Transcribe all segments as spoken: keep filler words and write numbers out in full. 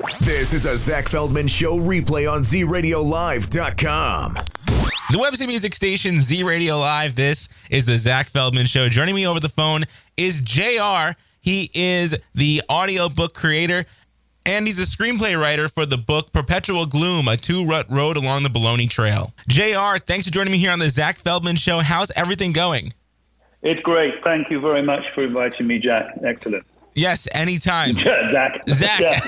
This is a Zach Feldman Show replay on Z Radio Live dot com. The website music station Z Radio Live. This is the Zach Feldman Show. Joining me over the phone is J R. He is the audiobook creator, and he's a screenplay writer for the book Perpetual Gloom, a two-rut road along the Bologna Trail. J R, thanks for joining me here on the Zach Feldman Show. How's everything going? It's great. Thank you very much for inviting me, Jack. Excellent. Yes, anytime. Zach. Zach.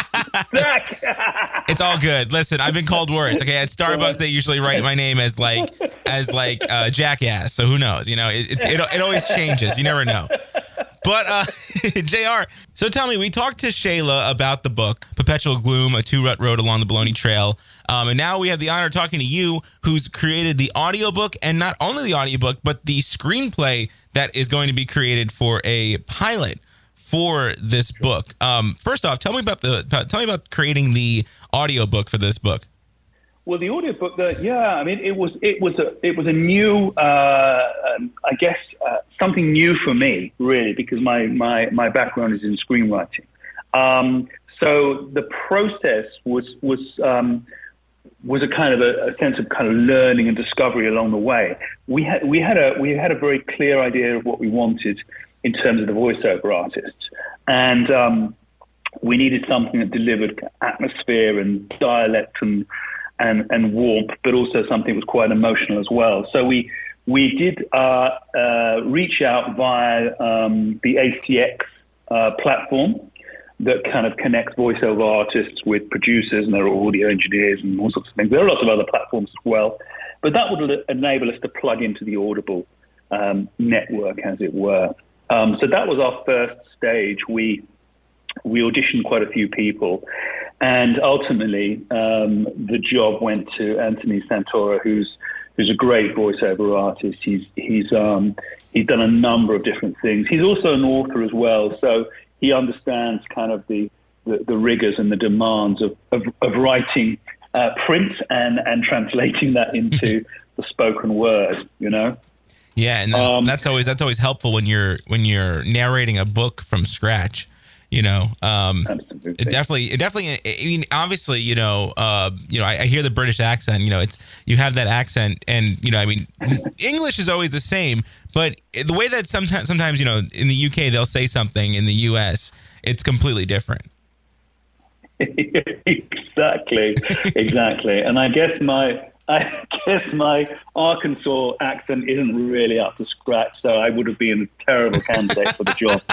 Zach. It's all good. Listen, I've been called worse. Okay, at Starbucks they usually write my name as like as like uh, jackass. So who knows? You know, it it, it it always changes. You never know. But uh, J R, so tell me, we talked to Shayla about the book Perpetual Gloom, a two-rut road along the Bologna Trail, um, and now we have the honor of talking to you, who's created the audiobook, and not only the audiobook, but the screenplay that is going to be created for a pilot for this book. Um, first off, tell me about the tell me about creating the audiobook for this book. Well, the audiobook, uh, yeah, I mean, it was it was a it was a new, uh, um, I guess, uh, something new for me, really, because my my my background is in screenwriting. Um, so the process was was um, was a kind of a, a sense of kind of learning and discovery along the way. We had we had a we had a very clear idea of what we wanted in terms of the voiceover artists, and um, we needed something that delivered atmosphere and dialect and and and warmth, but also something that was quite emotional as well. So we we did uh, uh, reach out via um, the A C X uh, platform that kind of connects voiceover artists with producers, and there are audio engineers and all sorts of things. There are lots of other platforms as well, but that would enable us to plug into the Audible um, network, as it were. Um, so that was our first stage. We we auditioned quite a few people, and ultimately um, the job went to Anthony Santora, who's who's a great voiceover artist. He's he's um, he's done a number of different things. He's also an author as well, so he understands kind of the the, the rigors and the demands of of, of writing uh, print and and translating that into the spoken word. You know. Yeah, and that, um, that's always that's always helpful when you're when you're narrating a book from scratch. You know, um, absolutely. it definitely, it definitely. I mean, obviously, you know, uh, you know, I, I hear the British accent. You know, it's you have that accent, and you know, I mean, English is always the same, but the way that sometimes, sometimes, you know, in the U K they'll say something, in the U S it's completely different. Exactly, exactly, and I guess my. I guess my Arkansas accent isn't really up to scratch, so I would have been a terrible candidate for the job.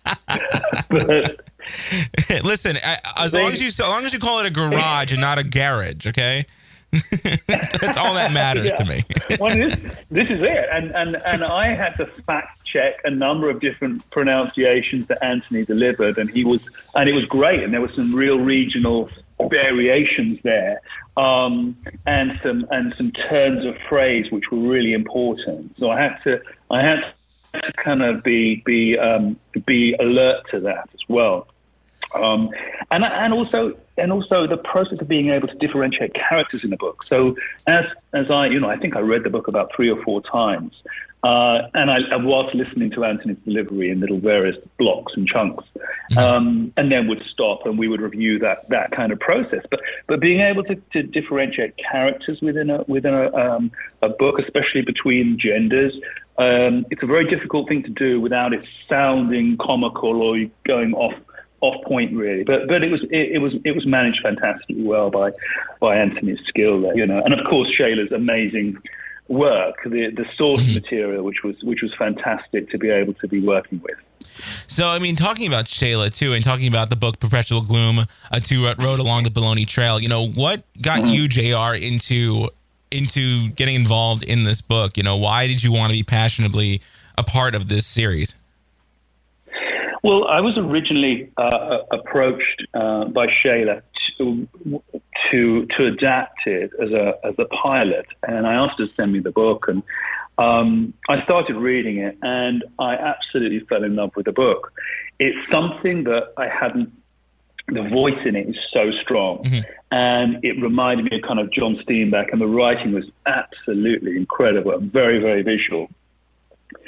But listen, as long as you as long as you call it a garage and not a garage, okay? That's all that matters yeah. to me. Well, this, this is it, and and and I had to fact check a number of different pronunciations that Anthony delivered, and he was, and it was great, and there were some real regional variations there, um, and some and some turns of phrase which were really important. So I had to I had to kind of be be um, be alert to that as well, um, and and also and also the process of being able to differentiate characters in the book. So as as I you know I think I read the book about three or four times. Uh, and I, I was listening to Anthony's delivery in little various blocks and chunks, um, and then would stop and we would review that that kind of process. But but being able to, to differentiate characters within a within a, um, a book, especially between genders, um, it's a very difficult thing to do without it sounding comical or going off off point really. But but it was it, it was it was managed fantastically well by by Anthony's skill there, you know, and of course Shayla's amazing work, the the source mm-hmm. material, which was which was fantastic to be able to be working with. So, I mean, talking about Shayla too, and talking about the book Perpetual Gloom, a two-rut road along the Bologna Trail. You know, what got mm-hmm. you, J R, into into getting involved in this book? You know, why did you want to be passionately a part of this series? Well, I was originally uh, approached uh, by Shayla to, to to adapt it as a as a pilot, and I asked her to send me the book, and um, I started reading it, and I absolutely fell in love with the book. It's something that I hadn't. The voice in it is so strong, mm-hmm. and it reminded me of kind of John Steinbeck, and the writing was absolutely incredible, very very visual.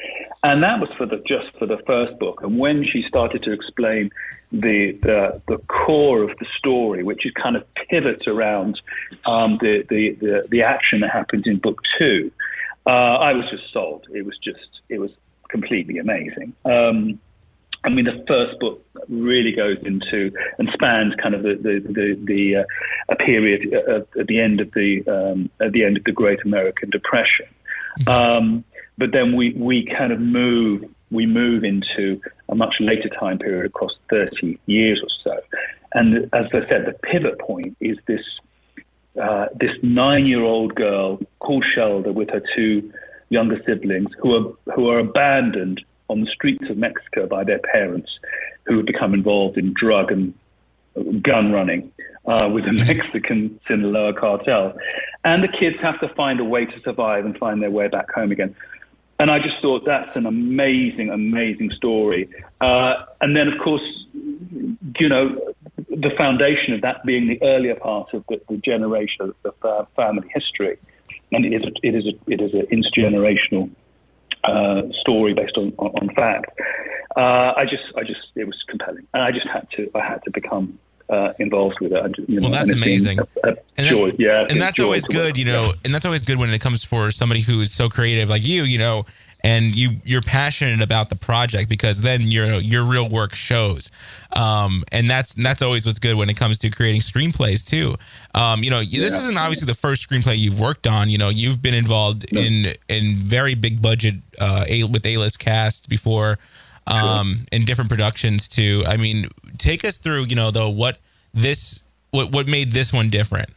And that was for the just for the first book. And when she started to explain the the, the core of the story, which is kind of pivots around um, the, the, the, the action that happens in book two, uh, I was just sold. It was just, it was completely amazing. Um, I mean, the first book really goes into and spans kind of the the the, the uh, a period at, at the end of the um, at the end of the Great American Depression. Um, but then we, we kind of move we move into a much later time period across thirty years or so. And as I said, the pivot point is this uh, this nine-year-old girl called Shelda with her two younger siblings who are who are abandoned on the streets of Mexico by their parents, who have become involved in drug and gun running uh, with the Mexican Sinaloa cartel. And the kids have to find a way to survive and find their way back home again. And I just thought that's an amazing, amazing story. Uh, and then, of course, you know, the foundation of that being the earlier part of the, the generation of uh, family history. And it is a, it is a, it is an intergenerational uh, story based on, on, on fact. Uh, I just, I just, it was compelling. And I just had to, I had to become Uh, involved with it. You know, well, that's amazing. A, a and, joy. that, yeah, and that's always good, you know, and that's always good when it comes for somebody who's so creative like you, you know, and you, you're passionate about the project, because then your your real work shows. Um, and that's that's always what's good when it comes to creating screenplays too. Um, you know, this yeah. isn't obviously the first screenplay you've worked on. You know, you've been involved no. in in very big budget uh, a, with A-list cast before. Um, in different productions too. I mean, take us through, you know, though, what this, what, what made this one different?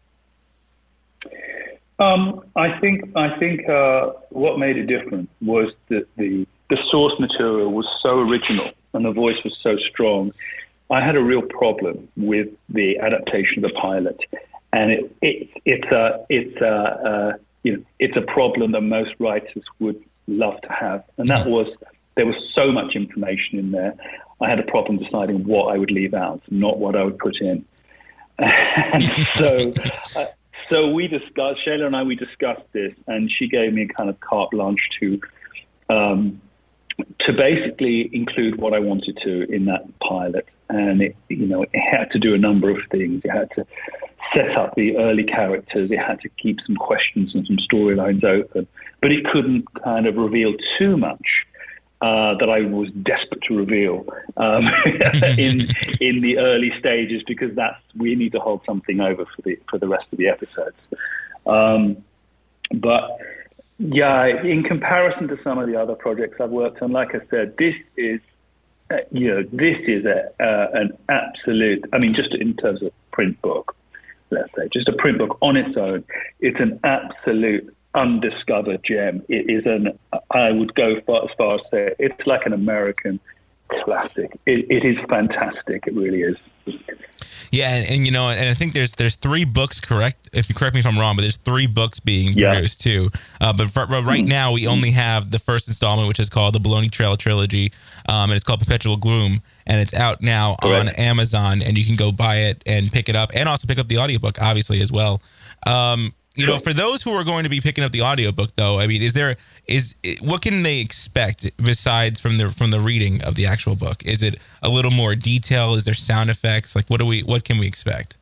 Um, I think, I think, uh, what made it different was that the, the source material was so original and the voice was so strong. I had a real problem with the adaptation of the pilot, and it, it it's a, it's a, uh, you know, it's a problem that most writers would love to have. And that was, there was so much information in there. I had a problem deciding what I would leave out, not what I would put in. And so, uh, so we discussed, Shayla and I, we discussed this, and she gave me a kind of carte blanche to, um, to basically include what I wanted to in that pilot. And it, you know, it had to do a number of things. It had to set up the early characters. It had to keep some questions and some storylines open, but it couldn't kind of reveal too much. Uh, that I was desperate to reveal um, in in the early stages, because that's, we need to hold something over for the for the rest of the episodes. Um, but yeah, in comparison to some of the other projects I've worked on, like I said, this is uh, you know this is a uh, an absolute. I mean, just in terms of print book, let's say, just a print book on its own, it's an absolute undiscovered gem. It is an, I would go far, as far as say, it's like an American classic. It, it is fantastic. It really is. Yeah, and, and you know, and I think there's there's three books, correct? If you correct me if I'm wrong, but there's three books being yeah. produced too. Uh, but, for, but right now we only have the first installment, which is called the Baloney Trail Trilogy, um, and it's called Perpetual Gloom, and it's out now Correct. on Amazon, and you can go buy it and pick it up, and also pick up the audiobook, obviously, as well. Um, You know, for those who are going to be picking up the audiobook, though, I mean, is there is what can they expect besides from the from the reading of the actual book? Is it a little more detail? Is there sound effects? Like, what do we what can we expect?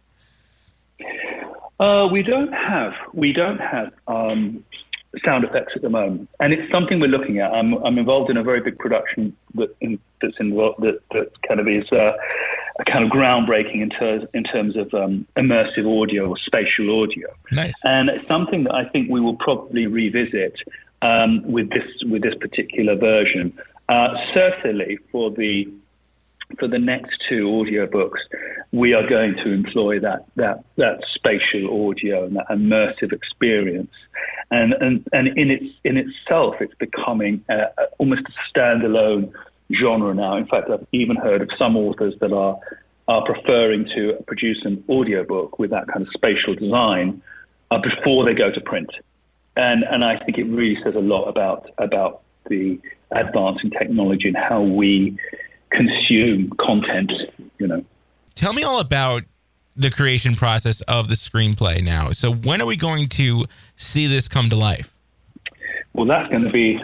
Uh, we don't have we don't have um, sound effects at the moment, and it's something we're looking at. I'm I'm involved in a very big production that in, that's involved that, that kind of is. Uh, kind of groundbreaking in, ter- in terms of um, immersive audio or spatial audio. Nice. And it's something that I think we will probably revisit um, with this with this particular version. Uh, certainly for the for the next two audiobooks, we are going to employ that that that spatial audio and that immersive experience. And and, and in its in itself, it's becoming a, a, almost a standalone genre now. In fact, I've even heard of some authors that are are preferring to produce an audiobook with that kind of spatial design uh, before they go to print. And and I think it really says a lot about about the advance in technology and how we consume content, you know. Tell me all about the creation process of the screenplay now. So when are we going to see this come to life? Well, that's going to be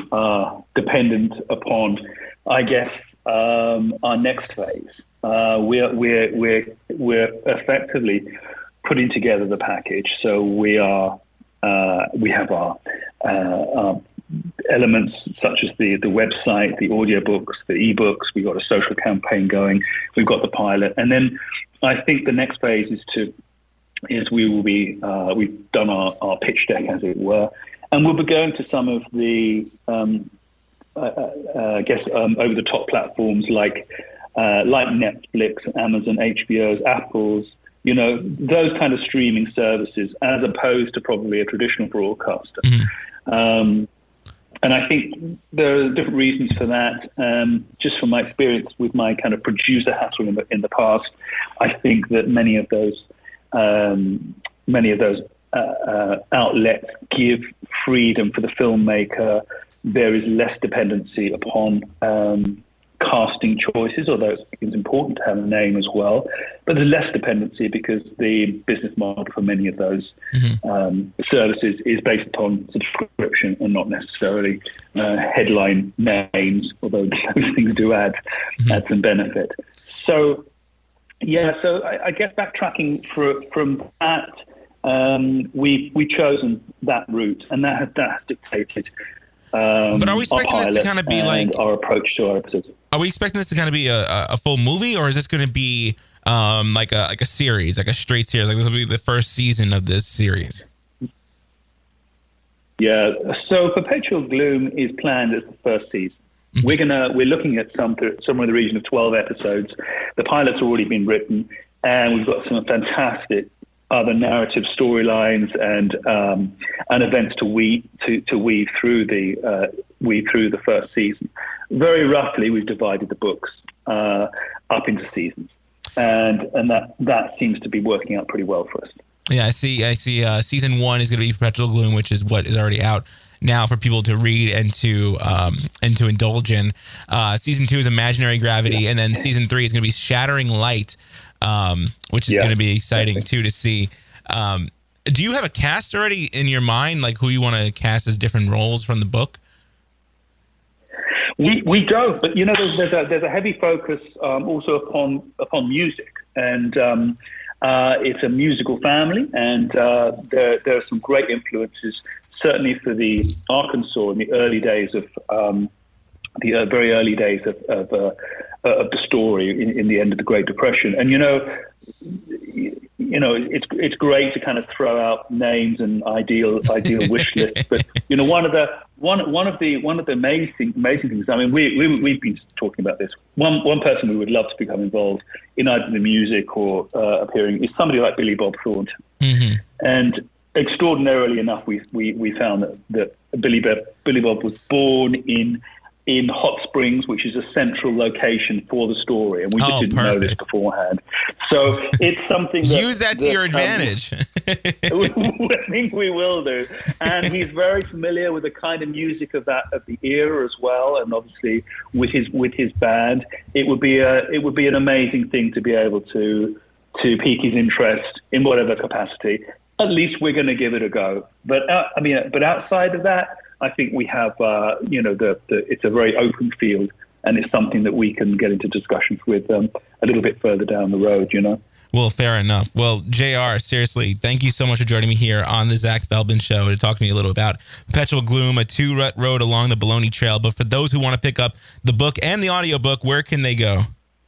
uh, dependent upon, I guess, um, our next phase. Uh, we're we're we're we're effectively putting together the package. So we are uh, we have our, uh, our elements such as the the website, the audiobooks, the ebooks. We've got a social campaign going. We've got the pilot, and then I think the next phase is to is we will be uh, we've done our, our pitch deck, as it were, and we'll be going to some of the um, uh, uh, I guess um, over the top platforms like uh, like Netflix, Amazon, H B O's, Apple's, you know, those kind of streaming services, as opposed to probably a traditional broadcaster. Mm-hmm. Um, and I think there are different reasons for that. Um, just from my experience with my kind of producer hassle in the, in the past, I think that many of those um, many of those uh, uh, outlets give freedom for the filmmaker. There is less dependency upon um, casting choices, although it's important to have a name as well. But there's less dependency because the business model for many of those mm-hmm. um, services is based upon subscription and not necessarily uh, headline names, although those things do add, mm-hmm. add some benefit. So, yeah, so I, I guess backtracking for, from that, um, we, we've chosen that route, and that has, that has dictated Um, but are we expecting this to kind of be like our approach to our episodes? Are we expecting this to kind of be a, a full movie, or is this going to be um, like a like a series, like a straight series? Like this will be the first season of this series. Yeah. So Perpetual Gloom is planned as the first season. Mm-hmm. We're gonna we're looking at some somewhere in the region of twelve episodes. The pilot's already been written, and we've got some fantastic other narrative storylines and um, and events to weave to, to weave through the uh, weave through the first season. Very roughly, we've divided the books uh, up into seasons, and and that that seems to be working out pretty well for us. Yeah, I see. I see. Uh, season one is going to be Perpetual Gloom, which is what is already out now for people to read and to um, and to indulge in. Uh, season two is Imaginary Gravity, yeah. and then season three is going to be Shattering Light. Um, which is yeah, going to be exciting definitely. too to see. Um, do you have a cast already in your mind, like who you want to cast as different roles from the book? We we don't, but you know, there's, there's a there's a heavy focus um, also upon upon music, and um, uh, it's a musical family, and uh, there there are some great influences, certainly for the Arkansas in the early days of. Um, the uh, very early days of of, uh, of the story in, in the end of the Great Depression. And, you know, you, you know, it's it's great to kind of throw out names and ideal ideal wish lists. But, you know, one of the one one of the one of the amazing amazing things, I mean, we, we we've been talking about this. One one person we would love to become involved in either the music or uh, appearing is somebody like Billy Bob Thornton. Mm-hmm. And extraordinarily enough, we we, we found that, that Billy Bob, Billy Bob was born in in Hot Springs, which is a central location for the story. And we just oh, didn't perfect. know this beforehand. So it's something that... Use that to that, your advantage. Um, I think we will do. And he's very familiar with the kind of music of that of the era as well. And obviously with his with his band, it would be a it would be an amazing thing to be able to to pique his interest in whatever capacity. At least we're going to give it a go. But uh, I mean, but outside of that, I think we have, uh, you know, the, the it's a very open field, and it's something that we can get into discussions with um, a little bit further down the road, you know. Well, fair enough. Well, J R, seriously, thank you so much for joining me here on the Zach Feldman Show to talk to me a little about Perpetual Gloom, a two-rut road along the Baloney Trail. But for those who want to pick up the book and the audiobook, where can they go?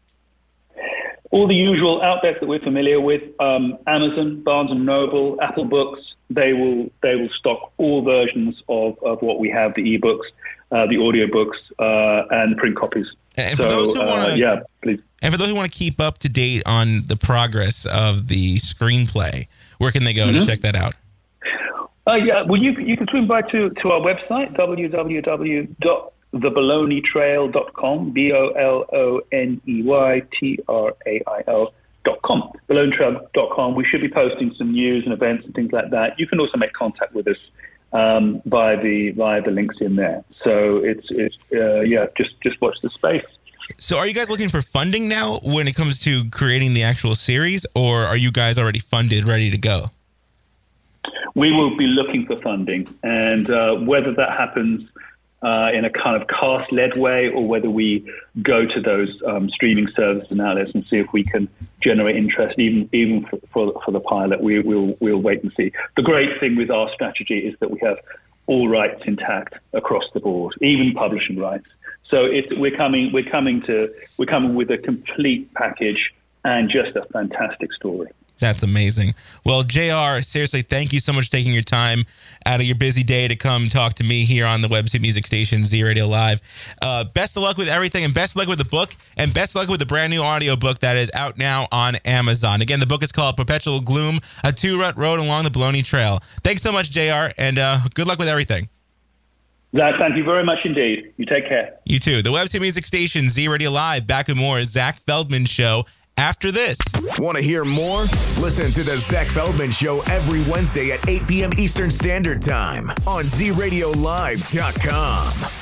All the usual outlets that we're familiar with, um, Amazon, Barnes and Noble, Apple Books. They will they will stock all versions of, of what we have, the ebooks, uh, the audiobooks, uh, and print copies. And for so, those who want to, uh, yeah, please. And for those who want to keep up to date on the progress of the screenplay, where can they go mm-hmm. to check that out? Uh, yeah, well, you you can swing by to, to our website, w w w dot the baloney trail dot com, B O L O N E Y T R A I L. Dot com, baloney trail dot com. We should be posting some news and events and things like that. You can also make contact with us um, via the via the links in there. So it's it's uh, yeah, just just watch the space. So are you guys looking for funding now when it comes to creating the actual series, or are you guys already funded, ready to go? We will be looking for funding, and uh, whether that happens uh, in a kind of cast-led way, or whether we go to those um, streaming services and outlets and see if we can generate interest, even even for, for, for the pilot. We, we'll we'll wait and see. The great thing with our strategy is that we have all rights intact across the board, even publishing rights. So it's, we're coming we're coming to we're coming with a complete package and just a fantastic story. That's amazing. Well, J R, seriously, thank you so much for taking your time out of your busy day to come talk to me here on the website music station, Z Radio Live. Uh, best of luck with everything, and best of luck with the book, and best of luck with the brand new audiobook that is out now on Amazon. Again, the book is called Perpetual Gloom, A Two-Rut Road Along the Bologna Trail. Thanks so much, J R, and uh, good luck with everything. Zach, thank you very much indeed. You take care. You too. The website music station, Z Radio Live. Back with more Zach Feldman Show after this. Want to hear more? Listen to the Zach Feldman Show every Wednesday at eight p.m. Eastern Standard Time on Z Radio Live dot com.